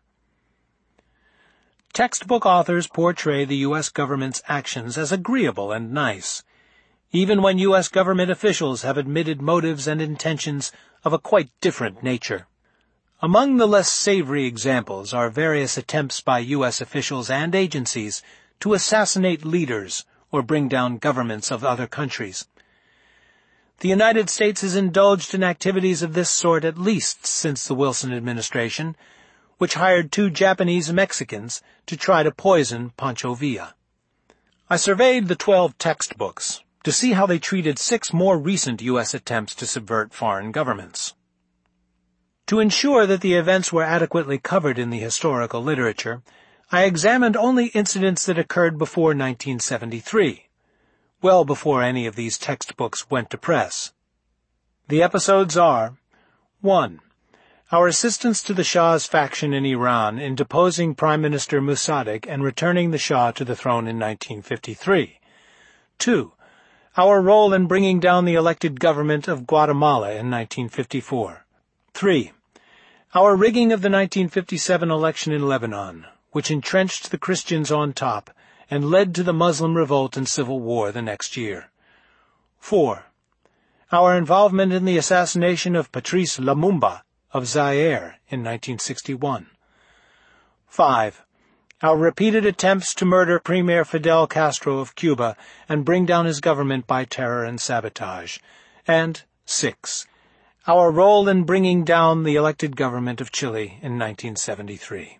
Textbook authors portray the U S government's actions as agreeable and nice, even when U S government officials have admitted motives and intentions of a quite different nature. Among the less savory examples are various attempts by U S officials and agencies to assassinate leaders or bring down governments of other countries. The United States has indulged in activities of this sort at least since the Wilson administration, which hired two Japanese Mexicans to try to poison Pancho Villa. I surveyed the twelve textbooks to see how they treated six more recent U S attempts to subvert foreign governments. To ensure that the events were adequately covered in the historical literature, I examined only incidents that occurred before nineteen seventy-three, well before any of these textbooks went to press. The episodes are: one. Our assistance to the Shah's faction in Iran in deposing Prime Minister Mossadegh and returning the Shah to the throne in nineteen fifty-three. two. Our role in bringing down the elected government of Guatemala in nineteen fifty-four. three. Our rigging of the nineteen fifty-seven election in Lebanon, which entrenched the Christians on top and led to the Muslim revolt and civil war the next year. four. Our involvement in the assassination of Patrice Lumumba of Zaire in nineteen sixty-one. five. Our repeated attempts to murder Premier Fidel Castro of Cuba and bring down his government by terror and sabotage. And six. Our role in bringing down the elected government of Chile in nineteen seventy-three.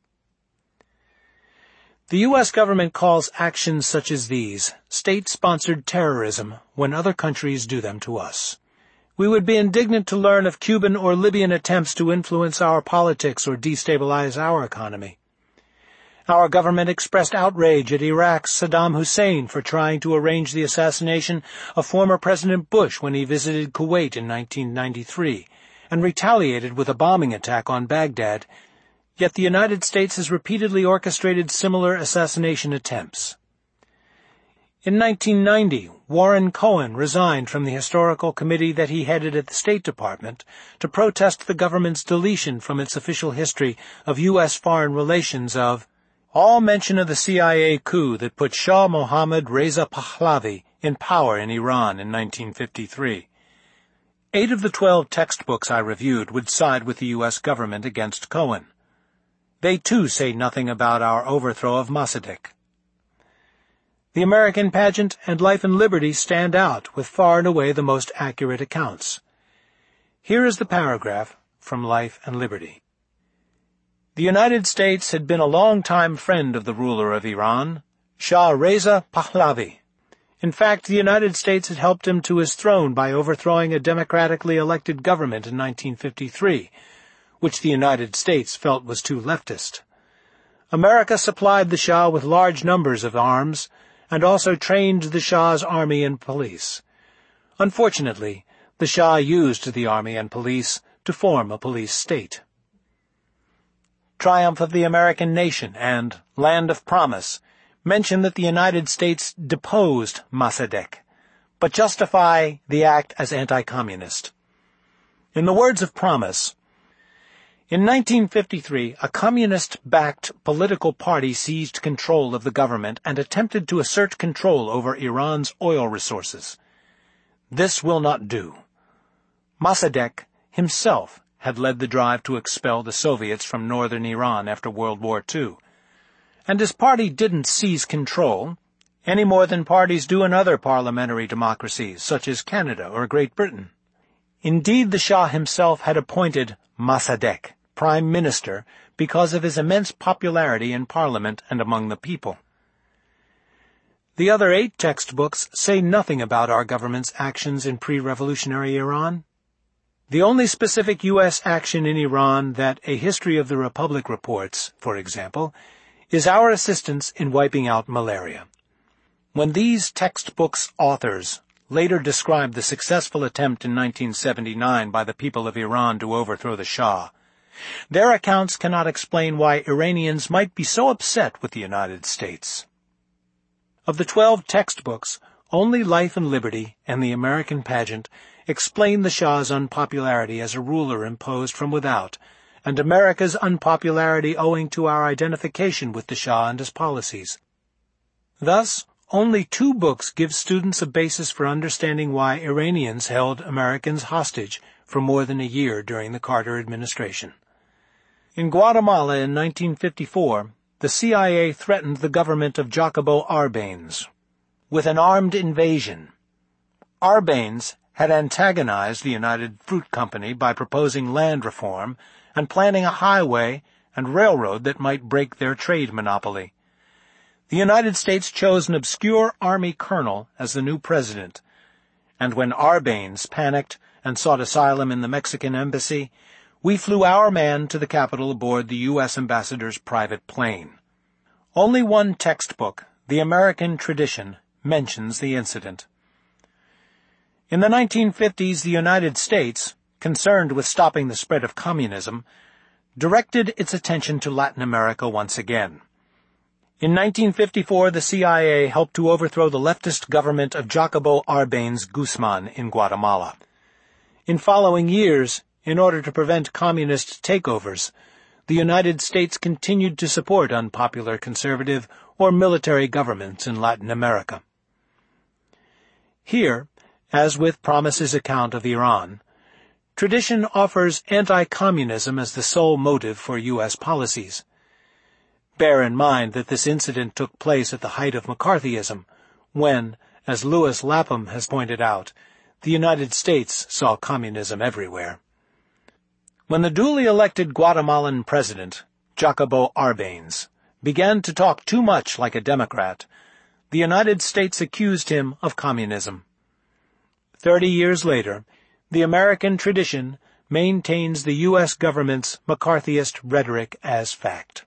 The U S government calls actions such as these state-sponsored terrorism when other countries do them to us. We would be indignant to learn of Cuban or Libyan attempts to influence our politics or destabilize our economy. Our government expressed outrage at Iraq's Saddam Hussein for trying to arrange the assassination of former President Bush when he visited Kuwait in nineteen ninety-three, and retaliated with a bombing attack on Baghdad, yet the United States has repeatedly orchestrated similar assassination attempts. In nineteen ninety, Warren Cohen resigned from the historical committee that he headed at the State Department to protest the government's deletion from its official history of U S foreign relations of all mention of the C I A coup that put Shah Mohammad Reza Pahlavi in power in Iran in nineteen fifty-three. Eight of the twelve textbooks I reviewed would side with the U S government against Cohen. They too say nothing about our overthrow of Mossadegh. The American Pageant and Life and Liberty stand out with far and away the most accurate accounts. Here is the paragraph from Life and Liberty. The United States had been a long-time friend of the ruler of Iran, Shah Reza Pahlavi. In fact, the United States had helped him to his throne by overthrowing a democratically elected government in nineteen fifty-three, which the United States felt was too leftist. America supplied the Shah with large numbers of arms, and also trained the Shah's army and police. Unfortunately, the Shah used the army and police to form a police state. Triumph of the American Nation and Land of Promise mention that the United States deposed Mossadegh, but justify the act as anti-communist. In the words of Promise, in nineteen fifty-three, a communist-backed political party seized control of the government and attempted to assert control over Iran's oil resources. This will not do. Mossadegh himself had led the drive to expel the Soviets from northern Iran after World War Two, and his party didn't seize control, any more than parties do in other parliamentary democracies, such as Canada or Great Britain. Indeed, the Shah himself had appointed Mossadegh Prime Minister because of his immense popularity in Parliament and among the people. The other eight textbooks say nothing about our government's actions in pre-revolutionary Iran. The only specific U S action in Iran that A History of the Republic reports, for example, is our assistance in wiping out malaria. When these textbooks' authors later described the successful attempt in nineteen seventy-nine by the people of Iran to overthrow the Shah, their accounts cannot explain why Iranians might be so upset with the United States. Of the twelve textbooks, only Life and Liberty and the American Pageant explain the Shah's unpopularity as a ruler imposed from without, and America's unpopularity owing to our identification with the Shah and his policies. Thus, only two books give students a basis for understanding why Iranians held Americans hostage for more than a year during the Carter administration. In Guatemala in nineteen fifty-four, the C I A threatened the government of Jacobo Arbenz with an armed invasion. Arbenz had antagonized the United Fruit Company by proposing land reform and planning a highway and railroad that might break their trade monopoly. The United States chose an obscure army colonel as the new president, and when Arbenz panicked and sought asylum in the Mexican embassy, we flew our man to the capital aboard the U S ambassador's private plane. Only one textbook, The American Tradition, mentions the incident. In the nineteen fifties, the United States, concerned with stopping the spread of communism, directed its attention to Latin America once again. In nineteen fifty-four, the C I A helped to overthrow the leftist government of Jacobo Arbenz Guzman in Guatemala. In following years, in order to prevent communist takeovers, the United States continued to support unpopular conservative or military governments in Latin America. Here, as with Promise's account of Iran, tradition offers anti-communism as the sole motive for U S policies. Bear in mind that this incident took place at the height of McCarthyism, when, as Lewis Lapham has pointed out, the United States saw communism everywhere. When the duly elected Guatemalan president, Jacobo Arbenz, began to talk too much like a Democrat, the United States accused him of communism. Thirty years later, the American tradition maintains the U S government's McCarthyist rhetoric as fact.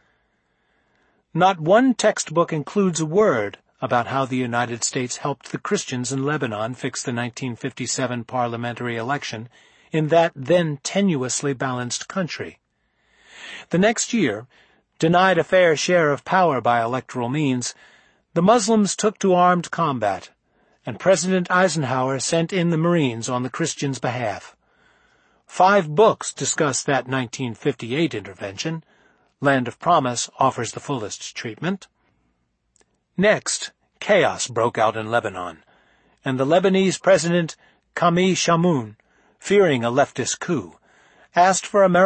Not one textbook includes a word about how the United States helped the Christians in Lebanon fix the nineteen fifty-seven parliamentary election in that then tenuously balanced country. The next year, denied a fair share of power by electoral means, The Muslims took to armed combat, and President Eisenhower sent in the Marines on the Christians' behalf. Five books discuss that nineteen fifty-eight intervention. Land of Promise offers the fullest treatment. Next, chaos broke out in Lebanon, and the Lebanese President Kami Shamoun, fearing a leftist coup, asked for American